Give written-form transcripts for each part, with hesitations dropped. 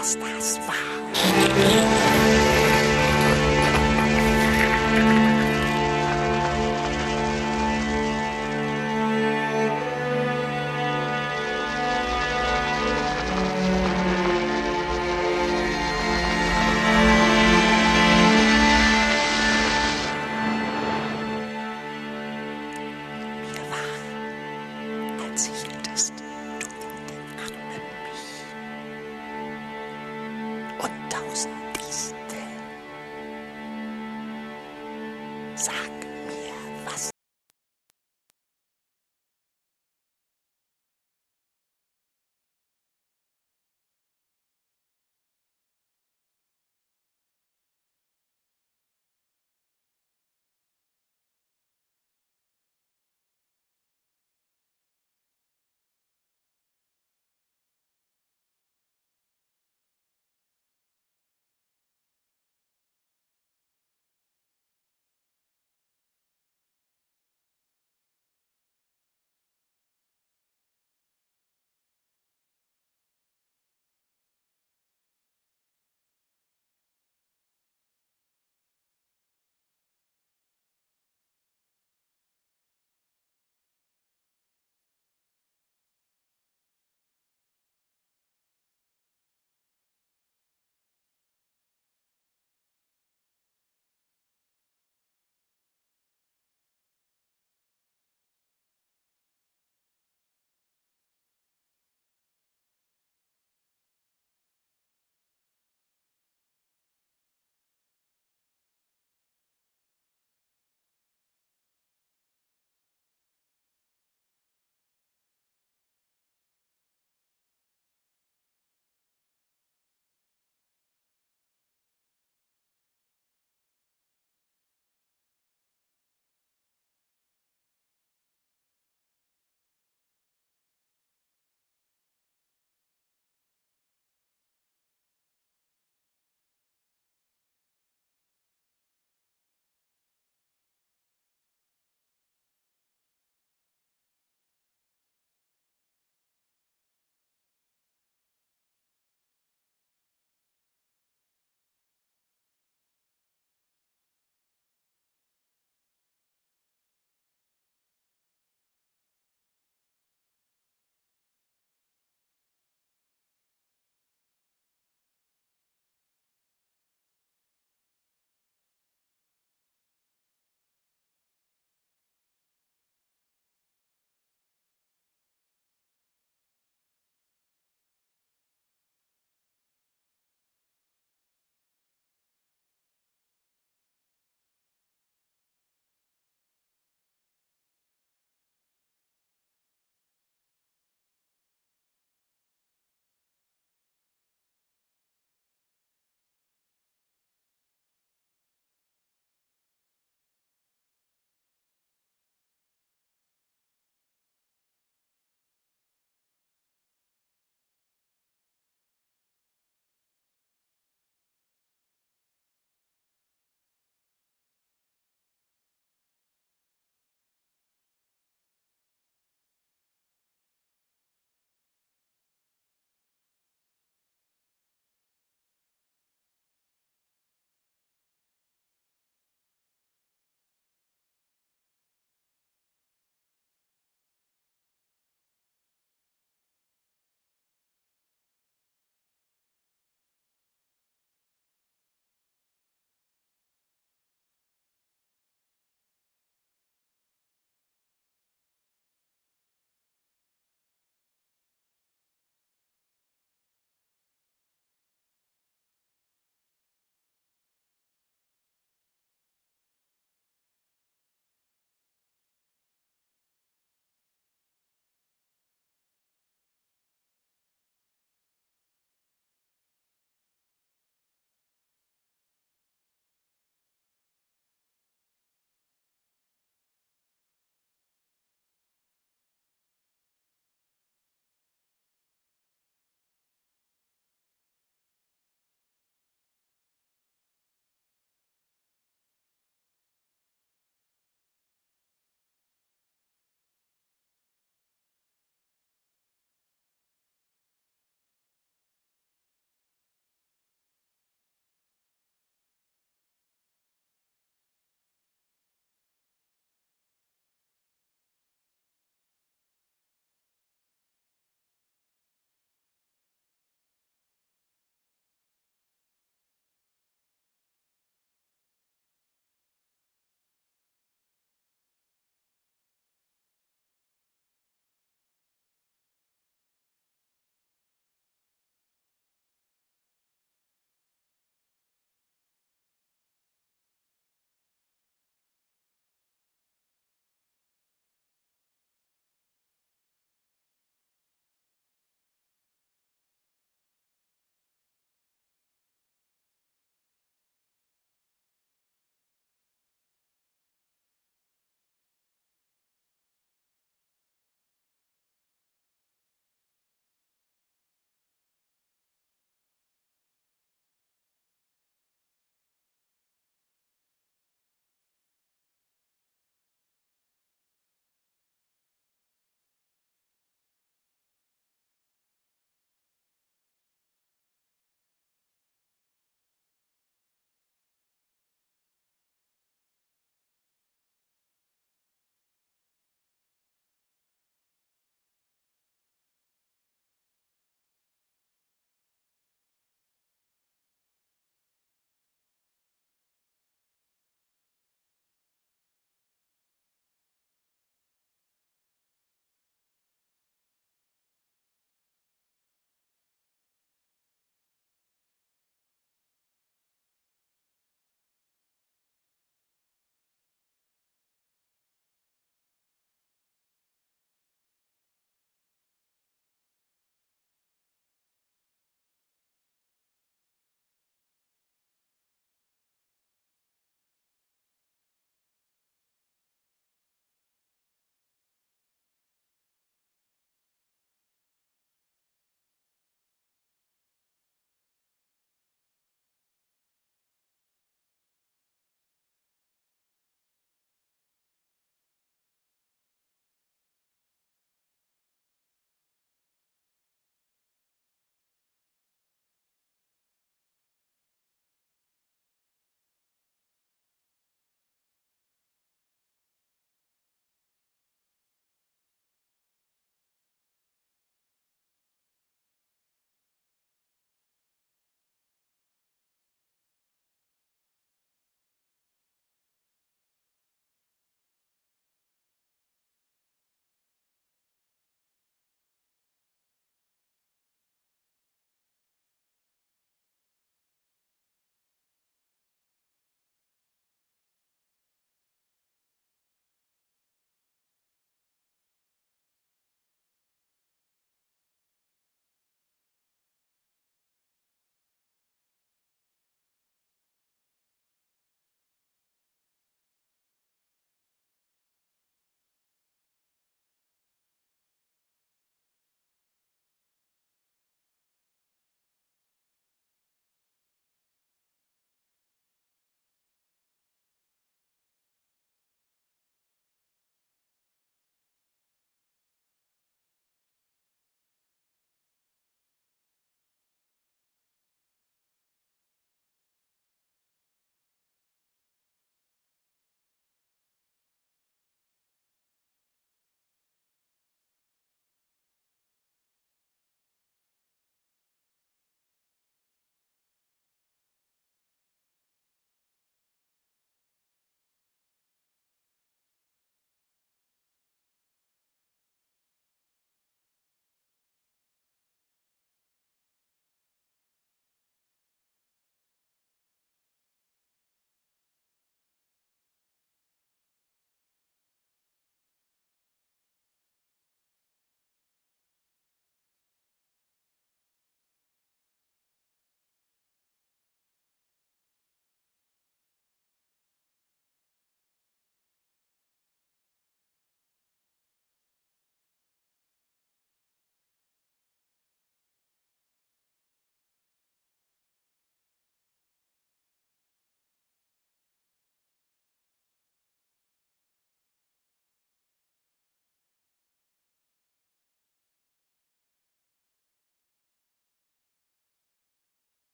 was das war. Mir war, als hieltest du in den Armen mich und 1000 Disteln. Sag mir, was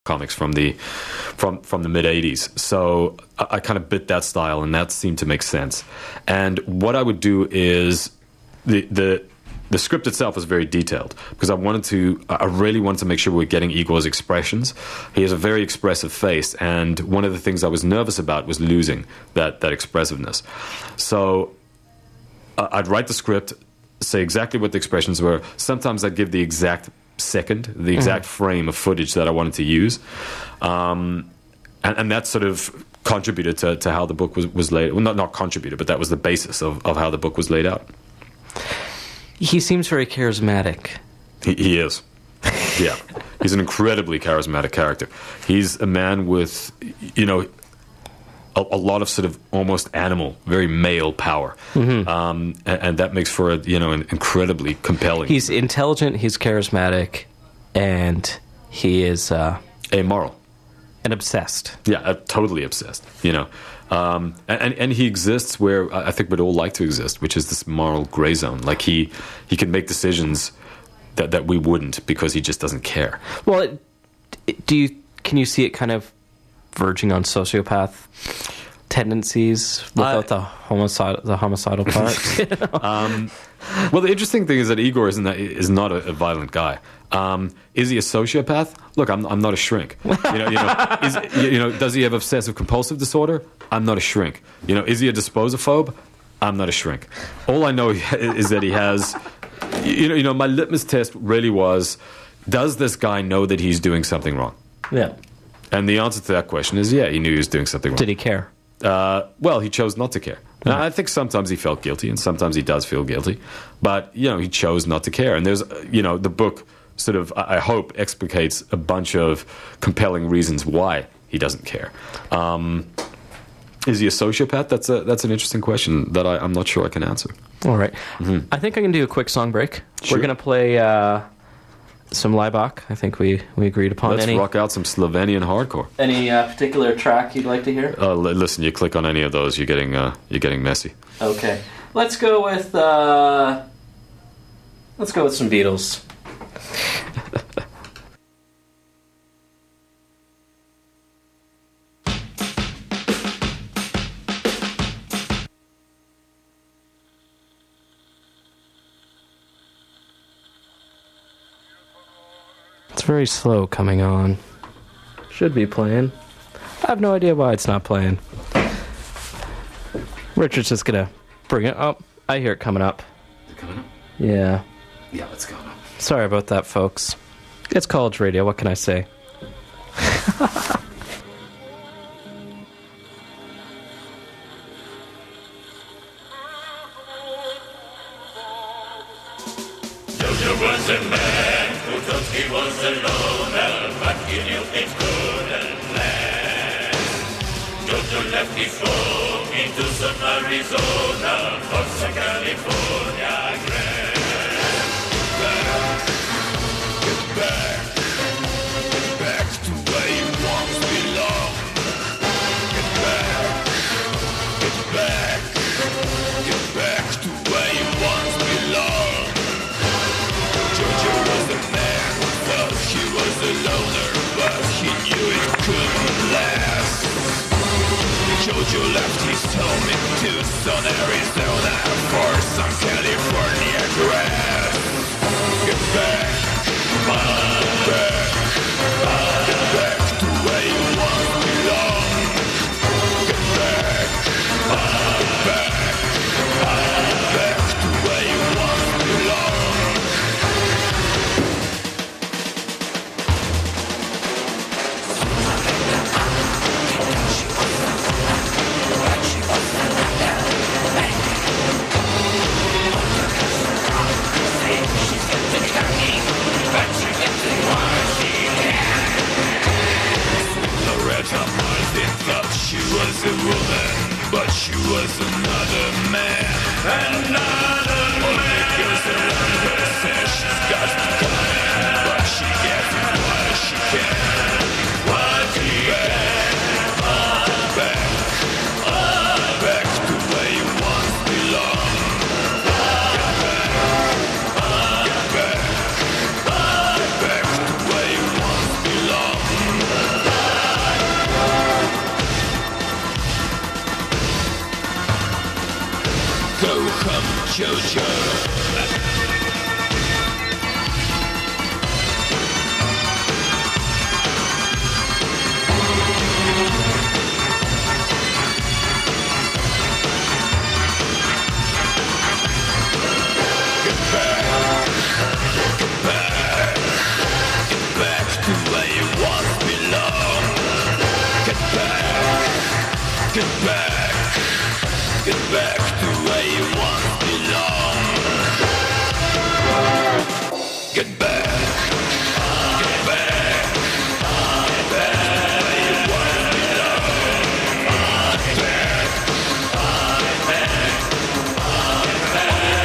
comics from the mid 80s. So I kind of bit that style, and that seemed to make sense. And what I would do is the script itself was very detailed because I really wanted to make sure we were getting Igor's expressions. He has a very expressive face, and one of the things I was nervous about was losing that expressiveness. So I'd write the script, say exactly what the expressions were. Sometimes I'd give the exact second, the exact frame of footage that I wanted to use. And that sort of contributed to how the book was laid. Well, not contributed, but that was the basis of how the book was laid out. He seems very charismatic. He is. Yeah. He's an incredibly charismatic character. He's a man with, a lot of sort of almost animal, very male power. And that makes for an incredibly compelling. He's intelligent, he's charismatic, and he is amoral. And obsessed. Yeah, totally obsessed, And he exists where I think we'd all like to exist, which is this moral gray zone. Like he can make decisions that we wouldn't because he just doesn't care. Well, can you see it kind of verging on sociopath tendencies without the homicidal part? Well, the interesting thing is that Igor is not a violent guy. Is he a sociopath? Look, I'm not a shrink. Does he have obsessive compulsive disorder? I'm not a shrink. Is he a disposophobe? I'm not a shrink. All I know is that he has. My litmus test really was: does this guy know that he's doing something wrong? Yeah. And the answer to that question is, yeah, he knew he was doing something wrong. Did he care? Well, he chose not to care. Now, I think sometimes he felt guilty, and sometimes he does feel guilty. But, he chose not to care. And there's, the book sort of, I hope, explicates a bunch of compelling reasons why he doesn't care. Is he a sociopath? That's an interesting question that I'm not sure I can answer. All right. I think I can do a quick song break. Sure. We're going to play some Laibach. I think we agreed upon. Let's rock out some Slovenian hardcore. Any particular track you'd like to hear? Listen, you click on any of those, you're getting messy. Okay. Let's go with some Beatles. It's very slow coming on. Should be playing. I have no idea why it's not playing. Richard's just gonna bring it up. I hear it coming up. Is it coming up? Yeah. Yeah, let's go now. Sorry about that, folks. It's college radio. What can I say? Jojo was a man, Kutowski was a loner, but he knew it couldn't last. Jojo left his home into some Arizona, for some California grass. Get back to where you once belonged. Get back to where you once belonged. Jojo was a man who thought he was a loner, but he knew it couldn't last. Jojo left his home in Tucson, Arizona, for some California grass. Get back to where you once belonged. Get back to where you once belonged. Loretta Martin thought she was a woman, but she was another man. Another man. Girls around her say she's got to come, but she gets what she can. What she can. Back to where you once belonged. Get back to where you once belonged. come Jojo. Back to where you once belong. Get back, get back, get back to where you once belong. Get back, get back, get back to where you once belong. Get back, get back, get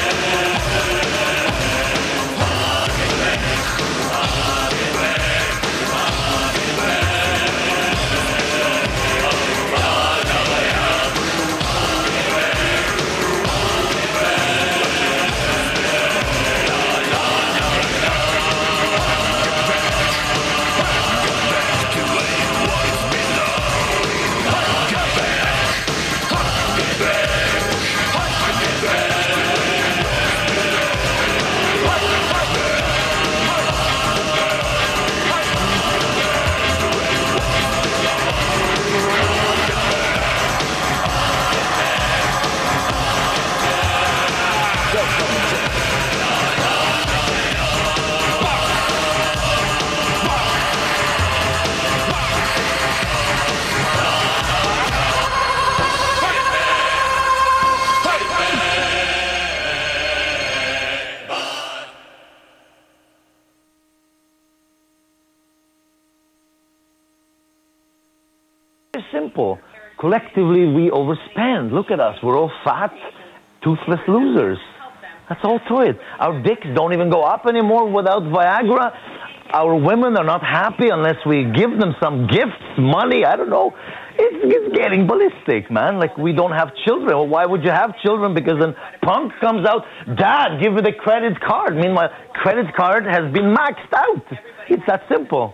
It's simple. Collectively, we overspend. Look at us. We're all fat, toothless losers. That's all to it. Our dicks don't even go up anymore without Viagra. Our women are not happy unless we give them some gifts, money, I don't know. It's getting ballistic, man. Like, we don't have children. Well, why would you have children? Because then punk comes out, Dad, give me the credit card. Meanwhile, credit card has been maxed out. It's that simple.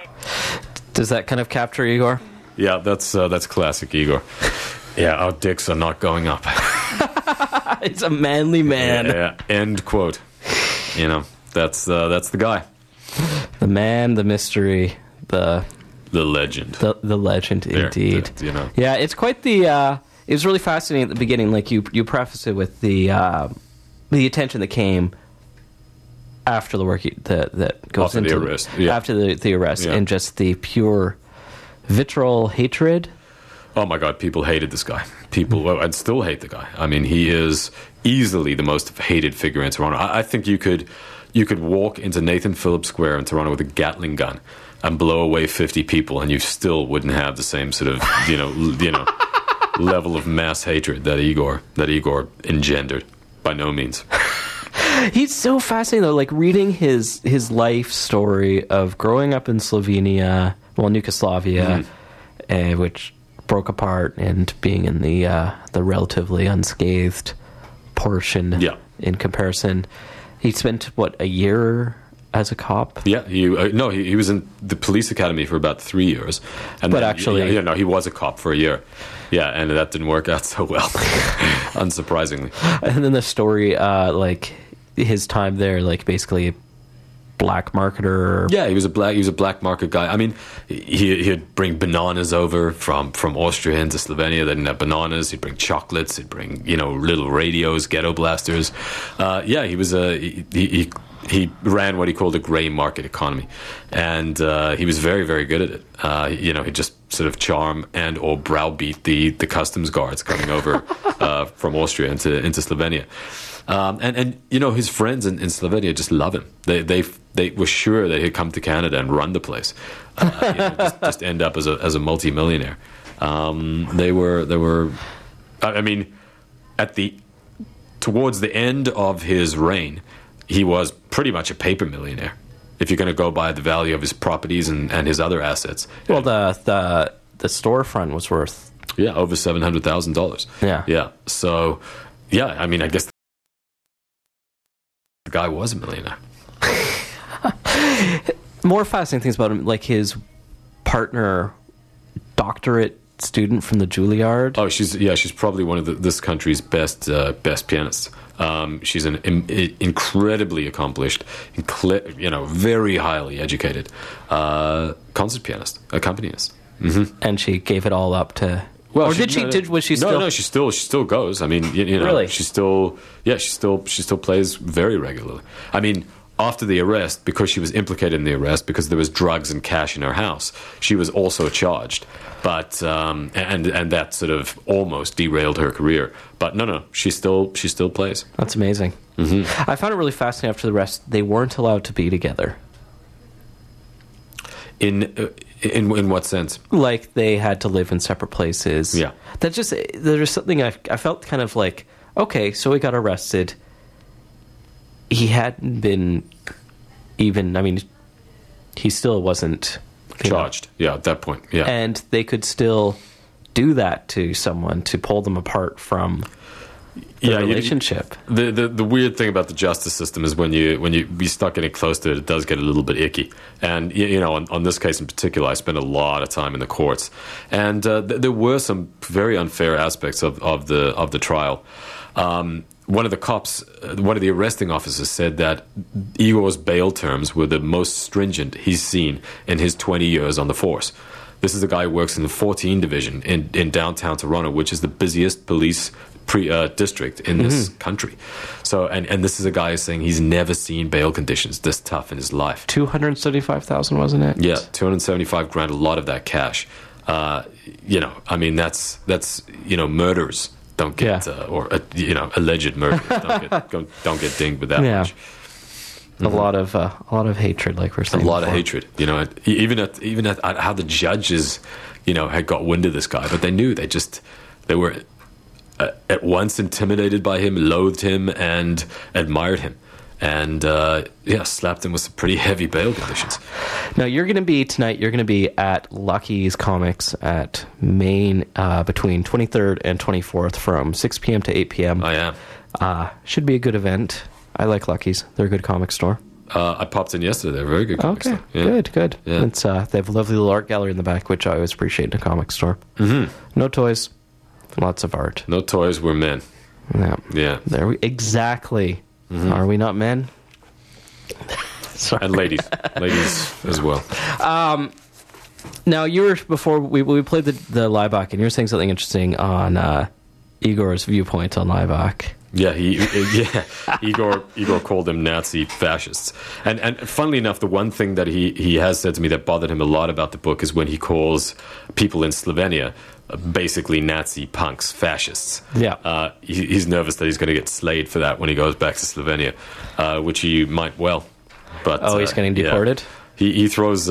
Does that kind of capture Igor? Yeah, that's classic Igor. Yeah, our dicks are not going up. It's a manly man. Yeah. End quote. You know, that's the guy. The man, the mystery, the legend. The legend, indeed. You know. Yeah, it's quite the. It was really fascinating at the beginning. Like you preface it with the attention that came after the work that goes after into the arrest. Yeah. After the arrest, Yeah. and just the pure vitriol hatred. Oh my God, people hated this guy. People and still hate the guy. I mean, he is easily the most hated figure in Toronto. I think you could walk into Nathan Phillips Square in Toronto with a Gatling gun and blow away 50 people, and you still wouldn't have the same sort of you know level of mass hatred that Igor engendered. By no means. He's so fascinating though, like reading his life story of growing up in Slovenia, well, Yugoslavia, which broke apart, and being in the relatively unscathed portion. Yeah. In comparison, he spent what, a year as a cop? Yeah, he was in the police academy for about 3 years, and But then, actually- he was a cop for a year. Yeah, and that didn't work out so well, unsurprisingly. And then the story, like his time there, like basically black marketer. Yeah, he was a black market guy. I mean, he'd bring bananas over from Austria into Slovenia. They didn't have bananas. He'd bring chocolates. He'd bring little radios, ghetto blasters. Yeah, he was he ran what he called a grey market economy, and he was very, very good at it. He just sort of charm and or browbeat the customs guards coming over from Austria into Slovenia. And his friends in Slovenia just love him. They were sure that he'd come to Canada and run the place, just end up as a multi-millionaire. They were. I mean, towards the end of his reign, he was pretty much a paper millionaire. If you're going to go by the value of his properties and his other assets. Well, the storefront was worth over $700,000. Yeah. So, yeah. I mean, I guess the guy was a millionaire. More fascinating things about him, like his partner, doctorate student from the Juilliard. Oh, she's probably one of this country's best pianists. She's an incredibly accomplished, very highly educated concert pianist, accompanist. And she gave it all up to. Well, or did she? Was she still? No, she still goes. I mean, Really? she still plays very regularly. I mean, after the arrest, because she was implicated in the arrest, because there was drugs and cash in her house, she was also charged. But and that sort of almost derailed her career. But no, she still plays. That's amazing. I found it really fascinating. After the arrest, they weren't allowed to be together. In what sense? Like they had to live in separate places. Yeah. There's something I felt kind of like, okay, so he got arrested. He hadn't been even, I mean, he still wasn't Charged. Yeah, at that point. Yeah. And they could still do that to someone to pull them apart from the relationship. The weird thing about the justice system is when you start getting close to it, it does get a little bit icky. And on this case in particular, I spent a lot of time in the courts, and there were some very unfair aspects of the trial. One of the cops, one of the arresting officers, said that Igor's bail terms were the most stringent he's seen in his 20 years on the force. This is a guy who works in the 14 division in downtown Toronto, which is the busiest police district in this country. So, and this is a guy who's saying he's never seen bail conditions this tough in his life. 275,000, wasn't it? Yeah, 275 grand, a lot of that cash. I mean, that's murderers don't get, alleged murderers don't get dinged with that much. A lot of hatred, like we're saying. A lot of hatred, even at how the judges, had got wind of this guy, but they knew they were at once intimidated by him, loathed him, and admired him, and slapped him with some pretty heavy bail conditions. Now you're going to be at Lucky's Comics at Main between 23rd and 24th from 6 p.m. to 8 p.m. I am. Should be a good event. I like Lucky's. They're a good comic store. I popped in yesterday. They're a very good comic store. Yeah. Good. Yeah. It's they have a lovely little art gallery in the back, which I always appreciate in a comic store. No toys, lots of art. No toys, we're men. Yeah. There we exactly. Are we not men? Sorry. And ladies as well. Now before we played the Laibach, and you were saying something interesting on Igor's viewpoint on Laibach. Yeah, Igor called them Nazi fascists. And funnily enough, the one thing that he has said to me that bothered him a lot about the book is when he calls people in Slovenia basically Nazi punks, fascists. Yeah. He's nervous that he's going to get slayed for that when he goes back to Slovenia, which he might well. But he's getting deported? He throws,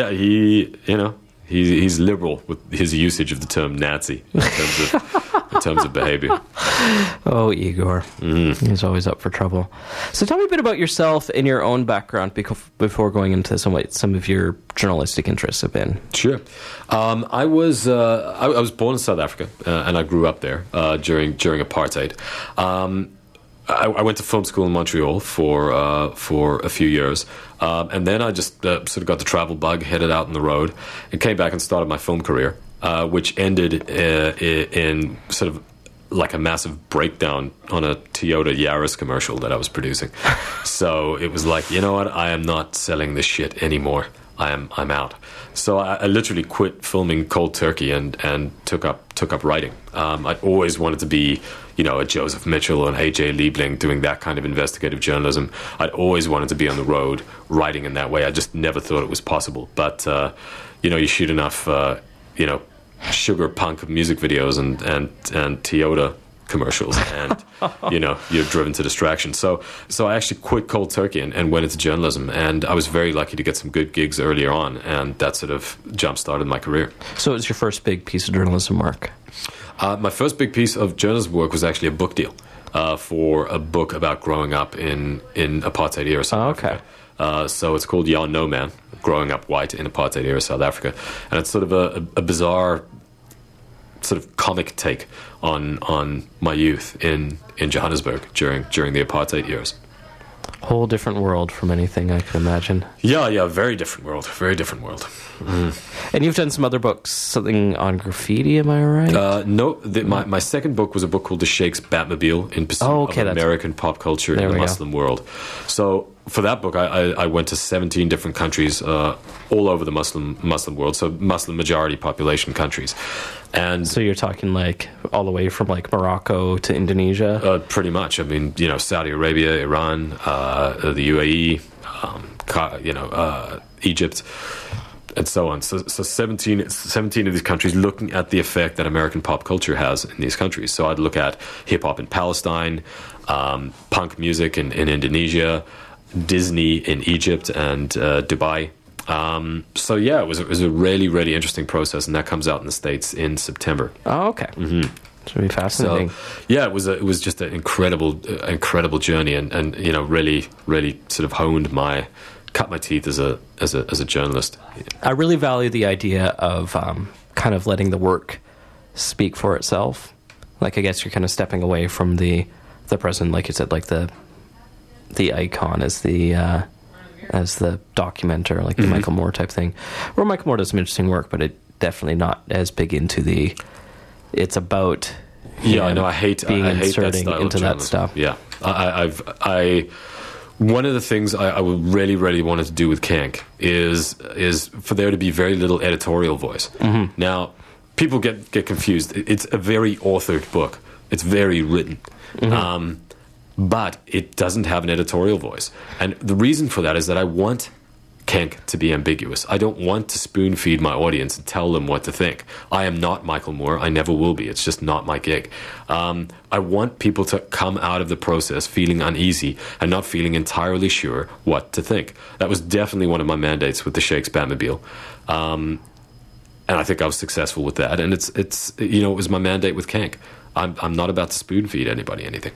he's liberal with his usage of the term Nazi in terms of behavior. Oh, Igor. He's always up for trouble. So tell me a bit about yourself and your own background before going into some of your journalistic interests have been. Sure. I was born in South Africa, and I grew up there during apartheid. I went to film school in Montreal for a few years, and then I just sort of got the travel bug, headed out on the road, and came back and started my film career, which ended in sort of like a massive breakdown on a Toyota Yaris commercial that I was producing. So it was like, you know what, I am not selling this shit anymore. I'm out. So I literally quit filming cold turkey and took up writing. I'd always wanted to be, a Joseph Mitchell or an A.J. Liebling doing that kind of investigative journalism. I'd always wanted to be on the road writing in that way. I just never thought it was possible. But you shoot enough sugar punk music videos and Toyota commercials, and you're driven to distraction. So I actually quit cold turkey and went into journalism, and I was very lucky to get some good gigs earlier on, and that sort of jump-started my career. So it was your first big piece of journalism work? My first big piece of journalism work was actually a book deal for a book about growing up in apartheid era South Africa. So it's called Ya No Man, Growing Up White in Apartheid Era South Africa, and it's sort of a bizarre sort of comic take on my youth in Johannesburg during the apartheid years. Whole different world from anything I can imagine. Yeah, very different world. Very different world. And you've done some other books, something on graffiti, am I right? No, my second book was a book called The Sheikh's Batmobile in Pursuit of American Pop Culture in the Muslim World. So for that book, I went to 17 different countries all over the Muslim world, so Muslim majority population countries. And so you're talking like all the way from like Morocco to Indonesia? Pretty much. I mean, Saudi Arabia, Iran, the UAE, Egypt, and so on. So 17 of these countries looking at the effect that American pop culture has in these countries. So I'd look at hip-hop in Palestine, punk music in Indonesia, Disney in Egypt and Dubai. So yeah, it was a really, really interesting process, and that comes out in the States in September. Oh, okay. Mm-hmm. Should be fascinating. So, yeah, it was just an incredible journey, and really, really sort of cut my teeth as a journalist. I really value the idea of kind of letting the work speak for itself. Like, I guess you're kind of stepping away from the present, like you said, like the icon as the documenter, like the Michael Moore type thing. Where Michael Moore does some interesting work, but it definitely not as big into the. It's about. I know. I hate inserting that into that stuff. Yeah, I one of the things I would really, really wanted to do with Kank is for there to be very little editorial voice. Mm-hmm. Now, people get confused. It's a very authored book. It's very written. Mm-hmm. But it doesn't have an editorial voice. And the reason for that is that I want Kank to be ambiguous. I don't want to spoon-feed my audience and tell them what to think. I am not Michael Moore. I never will be. It's just not my gig. I want people to come out of the process feeling uneasy and not feeling entirely sure what to think. That was definitely one of my mandates with the Sheikh's Batmobile. And I think I was successful with that. And it was my mandate with Kank. I'm not about to spoon-feed anybody anything.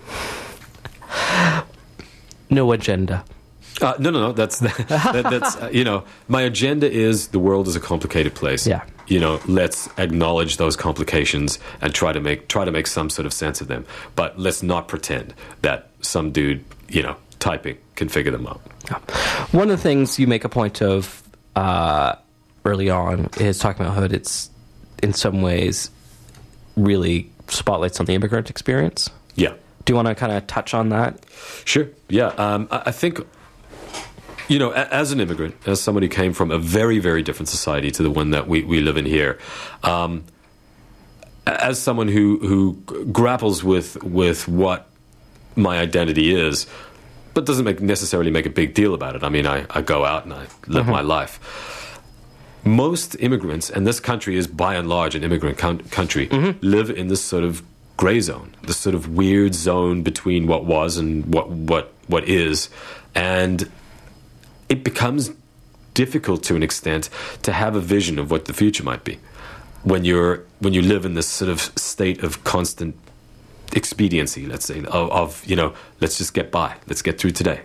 No agenda. No. That's my agenda is the world is a complicated place. Yeah. Let's acknowledge those complications and try to make some sort of sense of them. But let's not pretend that some dude, typing can figure them out. One of the things you make a point of early on is talking about how it's in some ways really spotlights on the immigrant experience. Yeah. Do you want to kind of touch on that? Sure. Yeah. I think, as an immigrant, as somebody who came from a very, very different society to the one that we live in here, as someone who grapples with what my identity is, but doesn't necessarily make a big deal about it. I mean, I go out and I live my life. Most immigrants, and this country is by and large an immigrant country, live in this sort of gray zone, this sort of weird zone between what was and what is, and it becomes difficult to an extent to have a vision of what the future might be when you live in this sort of state of constant expediency, let's say, of let's just get by, let's get through today,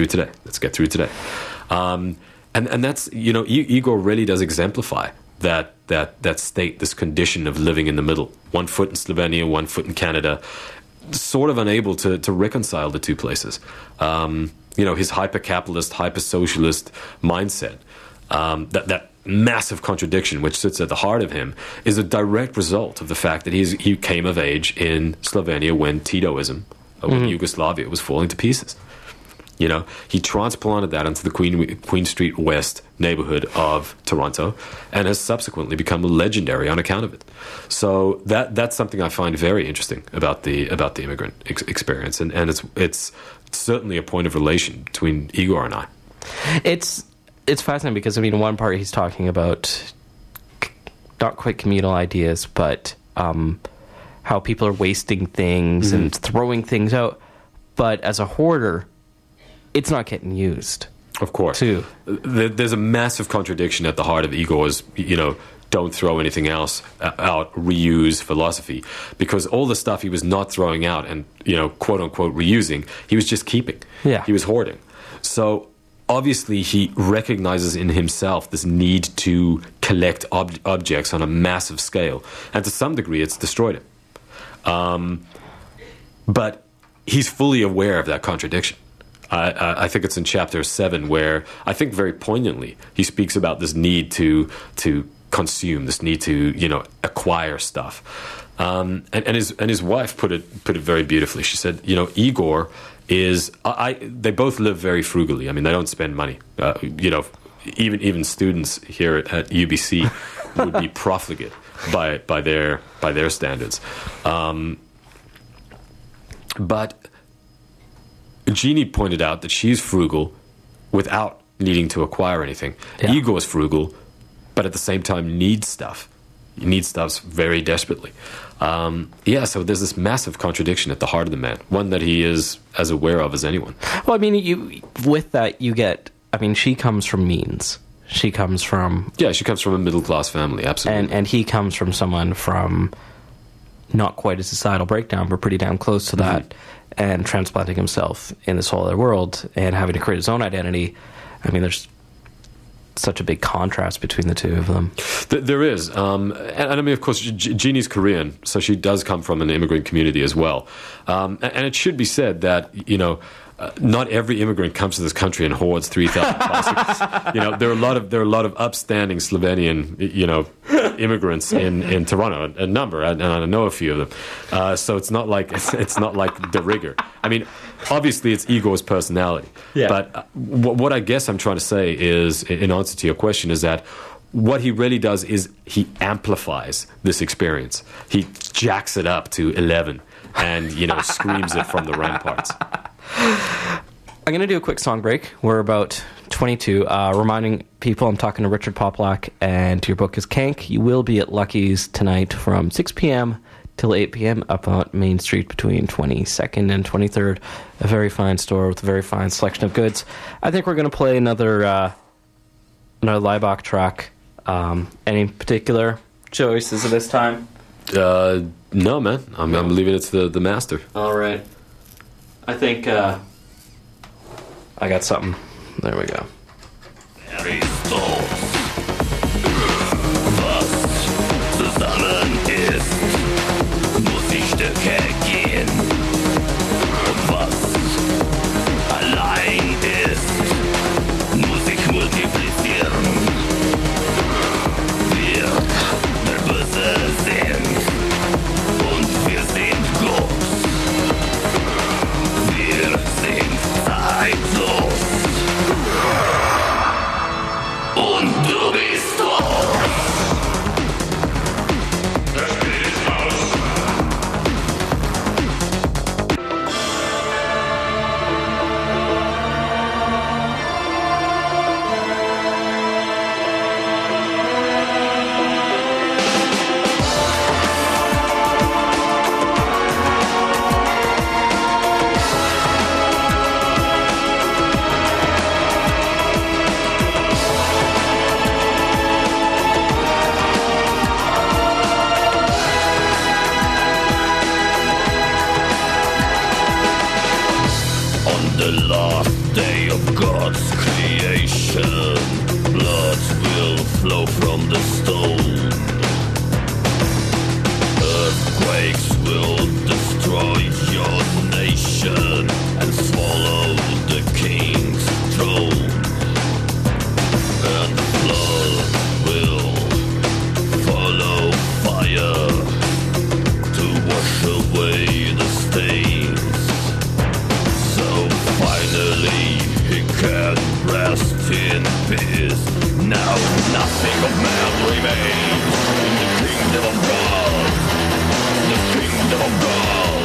and that's Igor really does exemplify that state, this condition of living in the middle, 1 foot in Slovenia, 1 foot in Canada, sort of unable to reconcile the two places. His hyper-capitalist, hyper-socialist mindset, that massive contradiction which sits at the heart of him, is a direct result of the fact that he came of age in Slovenia when Titoism, when Yugoslavia was falling to pieces. He transplanted that into the Queen Street West neighborhood of Toronto and has subsequently become legendary on account of it. So that's something I find very interesting about the immigrant experience, and it's certainly a point of relation between Igor and I. It's fascinating because, one part he's talking about not quite communal ideas, but how people are wasting things and throwing things out. But as a hoarder, it's not getting used. Of course. Too. There's a massive contradiction at the heart of Igor's, don't throw anything else out, reuse philosophy. Because all the stuff he was not throwing out and, quote unquote reusing, he was just keeping. Yeah. He was hoarding. So obviously he recognizes in himself this need to collect objects on a massive scale. And to some degree it's destroyed him. But he's fully aware of that contradiction. I think it's in chapter 7 where I think very poignantly he speaks about this need to consume, this need to acquire stuff. And his wife put it very beautifully. She said, Igor is they both live very frugally. I mean, they don't spend money. Even students here at UBC would be profligate by their standards. But Jeannie pointed out that she's frugal without needing to acquire anything. Yeah. Igor is frugal, but at the same time needs stuff. He needs stuff very desperately. So there's this massive contradiction at the heart of the man, one that he is as aware of as anyone. Well, I mean, with that, you get... I mean, she comes from means. She comes from... Yeah, she comes from a middle-class family, absolutely. And he comes from someone from not quite a societal breakdown, but pretty damn close to that, and transplanting himself in this whole other world and having to create his own identity. I mean, there's such a big contrast between the two of them. There is. And I mean, of course, Jeannie's Korean, so she does come from an immigrant community as well. And it should be said that, not every immigrant comes to this country and hoards 3,000 bicycles. There are a lot of upstanding Slovenian, immigrants in Toronto, a number, and I know a few of them. So it's not like de rigueur. I mean, obviously it's Igor's personality. Yeah. But what I guess I'm trying to say is, in answer to your question, is that what he really does is he amplifies this experience. He jacks it up to 11 and screams it from the ramparts. I'm going to do a quick song break. We're about 22. Reminding people, I'm talking to Richard Poplack, and your book is Kank. You will be at Lucky's tonight from 6 p.m. till 8 p.m. up on Main Street between 22nd and 23rd. A very fine store with a very fine selection of goods. I think we're going to play another Laibach track. Any particular choices of this time? No, man. I'm leaving it to the master. All right. I think I got something. There we go. Was zusammen ist, muss die Stücke gehen. Und was allein ist, muss sich multiplizieren. Wir der Böse sind und wir sind groß. Wir sind zeitlos. Und du bist tot. Das Spiel ist aus. The last day of God's creation, blood will flow from the stone. Earthquakes will destroy your nation and swallow the king's throne. And the flood will follow fire to wash away the stains. So finally he can rest in peace. Now nothing of man remains in the kingdom of God. The kingdom of God.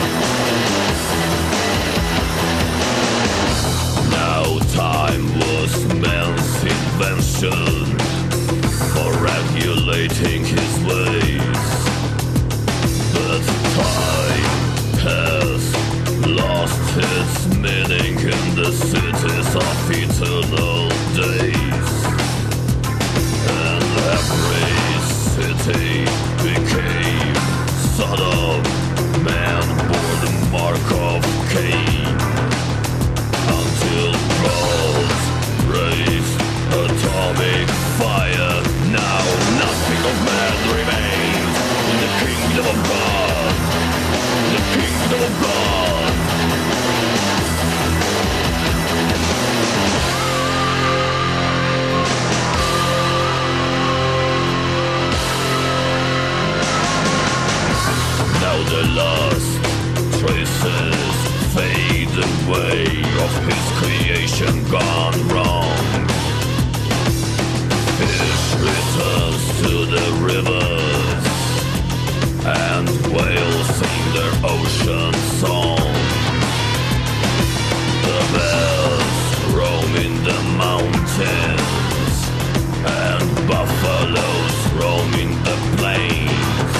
Now time was man's invention for regulating his ways. But time has lost its meaning in the cities of eternal days. And every city became Sodom. Man bore the mark of Cain. Until God raised atomic fire. Now nothing of man remains in the kingdom of God. The kingdom of God. lost. Traces fade away of his creation gone wrong. Fish returns to the rivers, and whales sing their ocean song. The bears roam in the mountains, and buffaloes roam in the plains.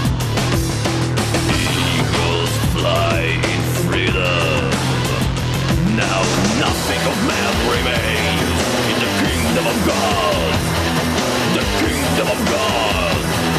Eagles fly in freedom. Now nothing of man remains in the kingdom of God. The kingdom of God.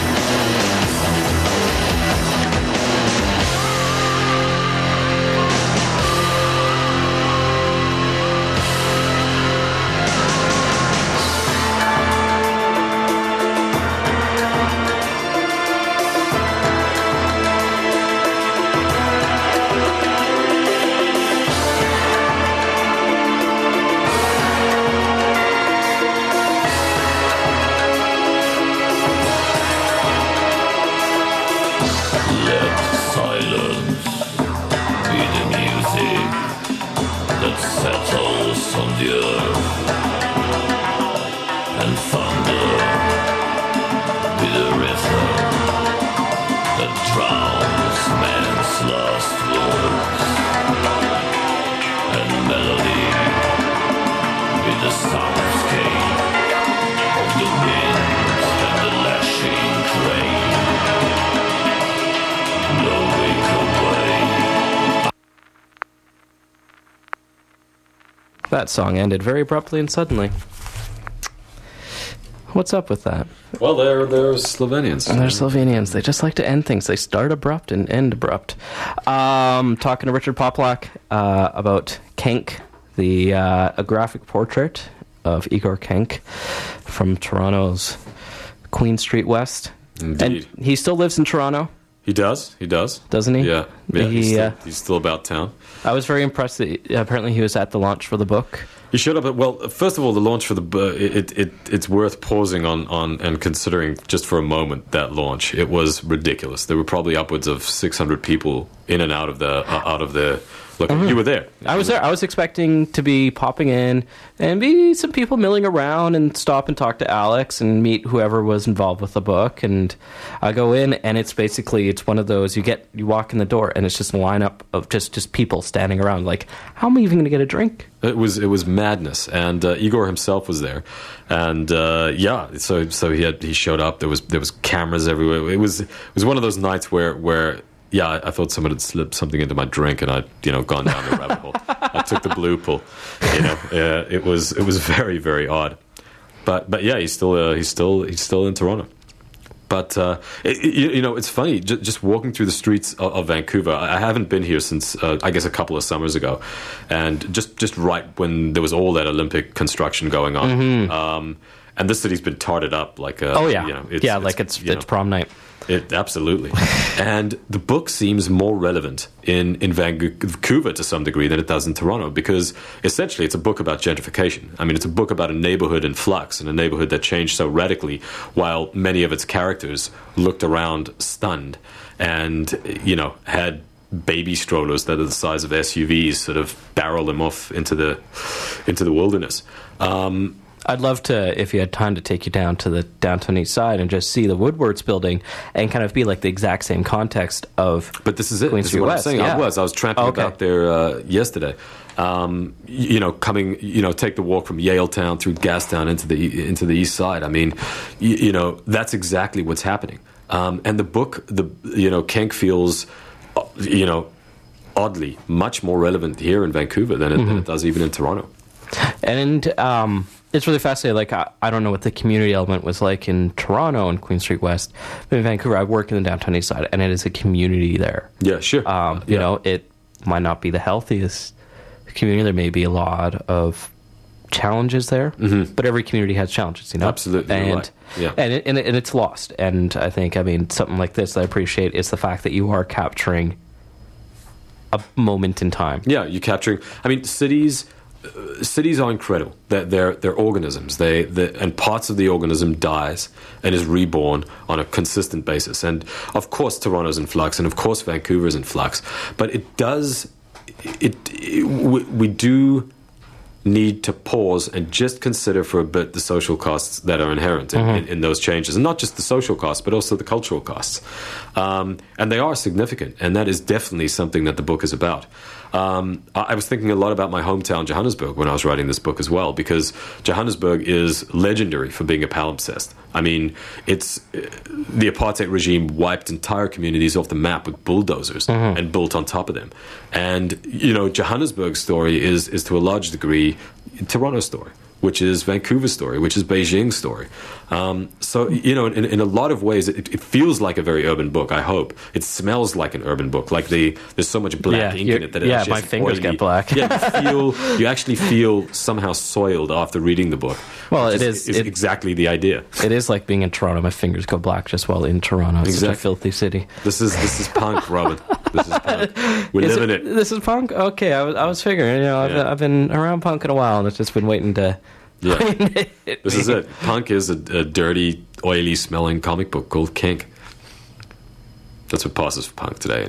Let silence be the music that settles on the earth, and thunder be the rhythm that drowns man's last words, and melody be the soundscape of the wind and the lashing crane. That song ended very abruptly and suddenly. What's up with that? Well, they're Slovenians. They're Slovenians. They just like to end things. They start abrupt and end abrupt. Talking to Richard Poplak about Kenk, a graphic portrait of Igor Kenk from Toronto's Queen Street West. Indeed. And he still lives in Toronto. He does, Doesn't he? Yeah, he's still about town. I was very impressed that apparently he was at the launch for the book. He showed up at, well, first of all, the launch for the it's worth pausing on and considering just for a moment that launch. It was ridiculous. There were probably upwards of 600 people in and out of the look. You were there. I was there. I was expecting to be popping in and be some people milling around and stop and talk to Alex and meet whoever was involved with the book. And I go in and it's one of those, you walk in the door and it's just a lineup of just people standing around. Like, how am I even going to get a drink? It was madness, and Igor himself was there, and so he showed up. There was cameras everywhere. It was one of those nights where I thought someone had slipped something into my drink, and I'd gone down the rabbit hole. I took the blue pill. It was very, very odd, but yeah, he's still in Toronto. But it's funny just walking through the streets of Vancouver. I haven't been here since I guess a couple of summers ago, and just right when there was all that Olympic construction going on. Mm-hmm. And this city's been tarted up like it's prom night. Absolutely. And the book seems more relevant in Vancouver to some degree than it does in Toronto, because essentially it's a book about gentrification. I mean, it's a book about a neighborhood in flux, and a neighborhood that changed so radically, while many of its characters looked around stunned and, had baby strollers that are the size of SUVs sort of barrel them off into the wilderness. I'd love to, if you had time, to take you down to the downtown east side and just see the Woodwards building and kind of be like the exact same context of. But this is it. Queen This is Street what West. I'm saying. Yeah. I was tramping about there yesterday. Take the walk from Yaletown through Gastown into the east side. I mean, that's exactly what's happening. And the book, Kenk feels, oddly much more relevant here in Vancouver than it does even in Toronto. And it's really fascinating. Like, I don't know what the community element was like in Toronto and Queen Street West, but in Vancouver, I work in the downtown east side, and it is a community there. Yeah, sure. It might not be the healthiest community. There may be a lot of challenges there, but every community has challenges, Absolutely, and you're right. Yeah. and it's lost. And I think, something like this that I appreciate is the fact that you are capturing a moment in time. Yeah, you're capturing. I mean, cities cities are incredible. They're organisms. And parts of the organism dies and is reborn on a consistent basis. And of course, Toronto's in flux, and of course, Vancouver's in flux. But we do need to pause and just consider for a bit the social costs that are inherent in those changes, and not just the social costs, but also the cultural costs. And they are significant, and that is definitely something that the book is about. I was thinking a lot about my hometown, Johannesburg, when I was writing this book as well, because Johannesburg is legendary for being a palimpsest. I mean, the apartheid regime wiped entire communities off the map with bulldozers and built on top of them. And, Johannesburg's story is to a large degree Toronto's story, which is Vancouver's story, which is Beijing's story. So, in a lot of ways, it feels like a very urban book, I hope. It smells like an urban book, like there's so much black ink in it that it's just my fingers oily. get black. You actually feel somehow soiled after reading the book. Well, It's exactly the idea. It is like being in Toronto. My fingers go black just while in Toronto. It's such a Exactly. filthy city. This is punk, Robin. This is punk. We live in it. This is punk? Okay, I was figuring. I've been around punk in a while, and I've just been waiting to... Yeah. This is it. Punk is a dirty, oily smelling comic book called Kink. That's what passes for punk today.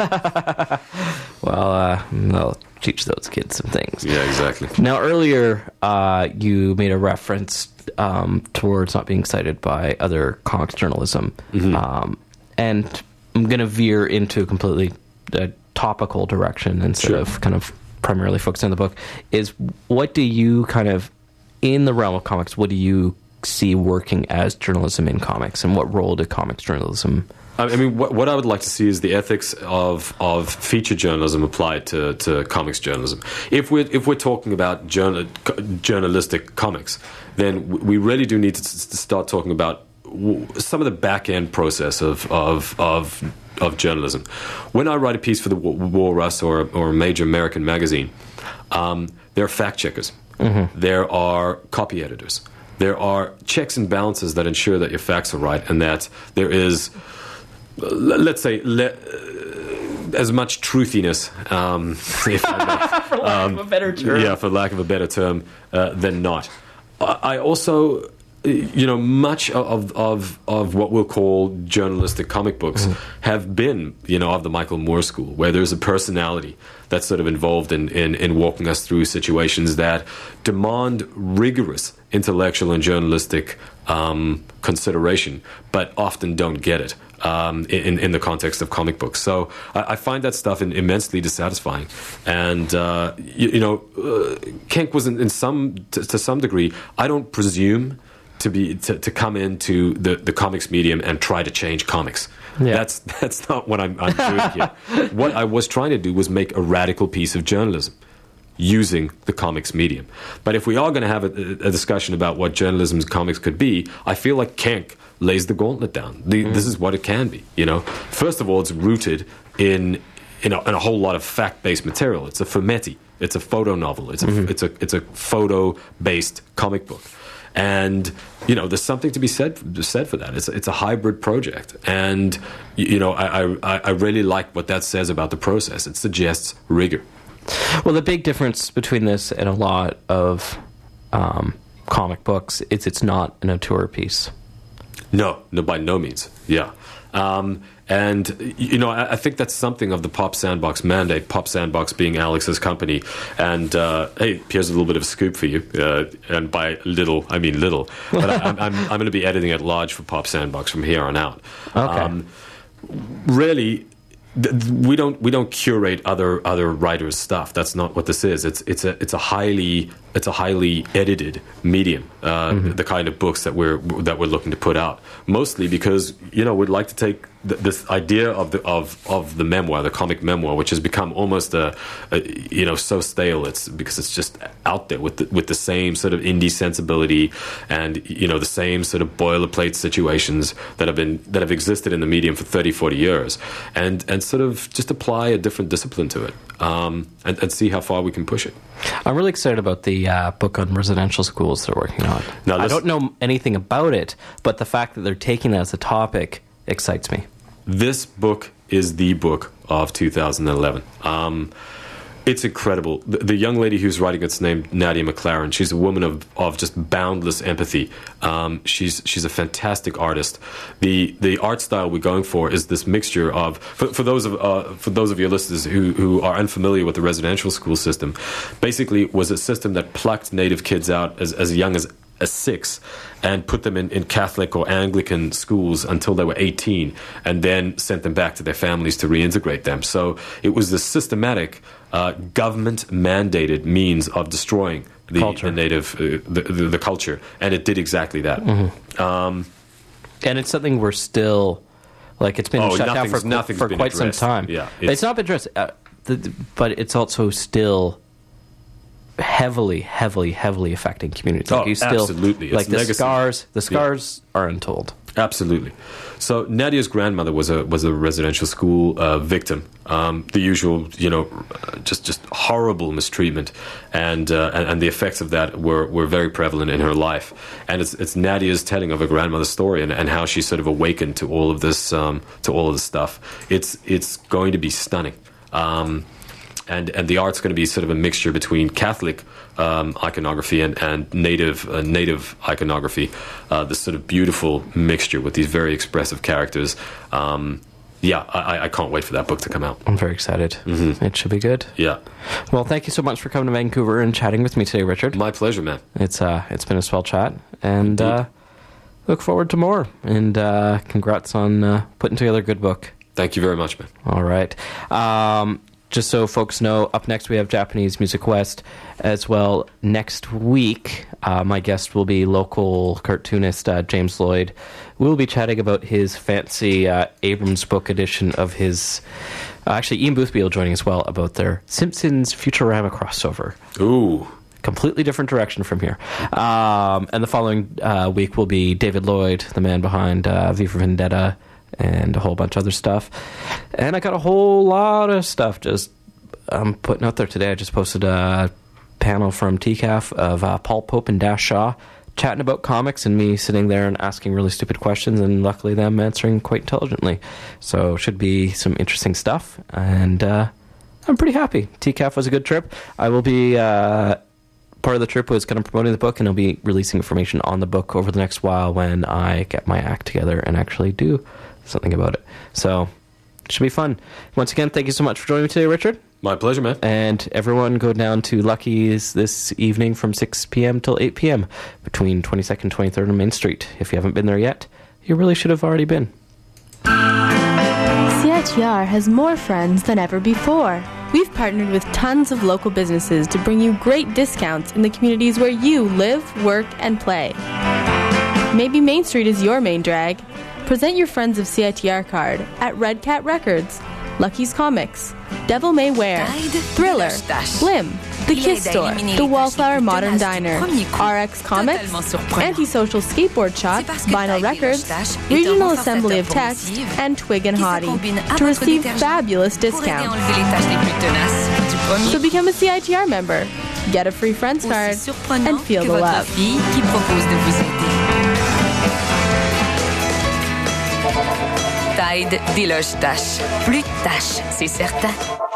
Well, I'll teach those kids some things. Yeah, exactly. Now, earlier, you made a reference towards not being excited by other comics journalism. And I'm going to veer into a completely topical direction instead of kind of primarily focusing on the book. Is what do you kind of, in the realm of comics, what do you see working as journalism in comics, and what role do comics journalism? I mean, what I would like to see is the ethics of feature journalism applied to comics journalism. If we're talking about journalistic comics, then we really do need to start talking about some of the back end process of journalism. When I write a piece for the Walrus or a major American magazine, there are fact checkers. There are copy editors. There are checks and balances that ensure that your facts are right, and that there is, let's say, as much truthiness, if I may, For lack of a better term. Yeah, for lack of a better term, than not. I also, much of what we'll call journalistic comic books have been, of the Michael Moore school, where there's a personality that's sort of involved in walking us through situations that demand rigorous intellectual and journalistic consideration, but often don't get it in the context of comic books. So I find that stuff immensely dissatisfying. And Kink was to some degree. I don't presume to come into the comics medium and try to change comics. Yeah. That's not what I'm doing here. What I was trying to do was make a radical piece of journalism using the comics medium. But if we are going to have a discussion about what journalism and comics could be, I feel like Kink lays the gauntlet down. This is what it can be. First of all, it's rooted in a whole lot of fact-based material. It's a fumetti. It's a photo novel. It's a photo-based comic book. And there's something to be said for that. It's a hybrid project, and I really like what that says about the process. It suggests rigor. Well, the big difference between this and a lot of comic books is it's not an auteur piece. No, by no means. Yeah. And, I think that's something of the Pop Sandbox mandate, Pop Sandbox being Alex's company. And, hey, here's a little bit of a scoop for you. And by little, I mean little. But I'm going to be editing at large for Pop Sandbox from here on out. Okay. Really, we don't curate other writers' stuff. That's not what this is. It's a highly edited medium. The kind of books that we're looking to put out, mostly because we'd like to take this idea of the memoir, the comic memoir, which has become almost so stale. It's because it's just out there with the same sort of indie sensibility and the same sort of boilerplate situations that have existed in the medium for 30-40 years, and sort of just apply a different discipline to it, and see how far we can push it. I'm really excited about the book on residential schools they're working on. Now, I don't know anything about it, but the fact that they're taking that as a topic excites me. This book is the book of 2011. It's incredible. The young lady who's writing it's named Nadia McLaren. She's a woman of just boundless empathy. She's a fantastic artist. The art style we're going for is this mixture of for those of your listeners who are unfamiliar with the residential school system, basically was a system that plucked Native kids out as young as 6 and put them in Catholic or Anglican schools until they were 18 and then sent them back to their families to reintegrate them. So it was the systematic government-mandated means of destroying the Native the culture, and it did exactly that. And it's something we're still, like, it's been shut down for quite some time. Yeah, it's not been addressed, but it's also still heavily affecting communities. Like absolutely. Like it's the scars are untold. Absolutely. So Nadia's grandmother was a residential school victim. The usual, just horrible mistreatment, and the effects of that were very prevalent in her life. And it's Nadia's telling of her grandmother's story and how she sort of awakened to all of this stuff. It's going to be stunning. And the art's going to be sort of a mixture between Catholic iconography and native iconography. This sort of beautiful mixture with these very expressive characters. I can't wait for that book to come out. I'm very excited. Mm-hmm. It should be good. Yeah. Well, thank you so much for coming to Vancouver and chatting with me today, Richard. My pleasure, man. It's been a swell chat, and look forward to more. And congrats on putting together a good book. Thank you very much, man. All right. Just so folks know, up next we have Japanese Music West as well. Next week, my guest will be local cartoonist James Lloyd. We'll be chatting about his fancy Abrams book edition of his... actually, Ian Boothby will join as well about their Simpsons Futurama crossover. Ooh. Completely different direction from here. And the following week will be David Lloyd, the man behind V for Vendetta, and a whole bunch of other stuff. And I got a whole lot of stuff just putting out there today. I just posted a panel from TCAF of Paul Pope and Dash Shaw chatting about comics and me sitting there and asking really stupid questions, and luckily them answering quite intelligently. So should be some interesting stuff, and I'm pretty happy. TCAF was a good trip. I will be... part of the trip was kind of promoting the book, and I'll be releasing information on the book over the next while when I get my act together and actually do something about it. So it should be fun. Once again, thank you so much for joining me today, Richard. My pleasure, man. And everyone go down to Lucky's this evening from 6 p.m. till 8 p.m. between 22nd and 23rd on Main Street. If you haven't been there yet, you really should have already been. CITR has more friends than ever before. We've partnered with tons of local businesses to bring you great discounts in the communities where you live, work, and play. Maybe Main Street is your main drag. Present your Friends of CITR card at Red Cat Records, Lucky's Comics, Devil May Wear, Thriller, Blim, The Kiss Store, The Wallflower Modern Diner, RX Comics, Antisocial Skateboard Shop, Vinyl Records, Regional Assembly of Text, and Twig and Hottie to receive fabulous discounts. So become a CITR member, get a free Friends card, and feel the love. Tide déloge Tash. Plus de tâches, c'est certain.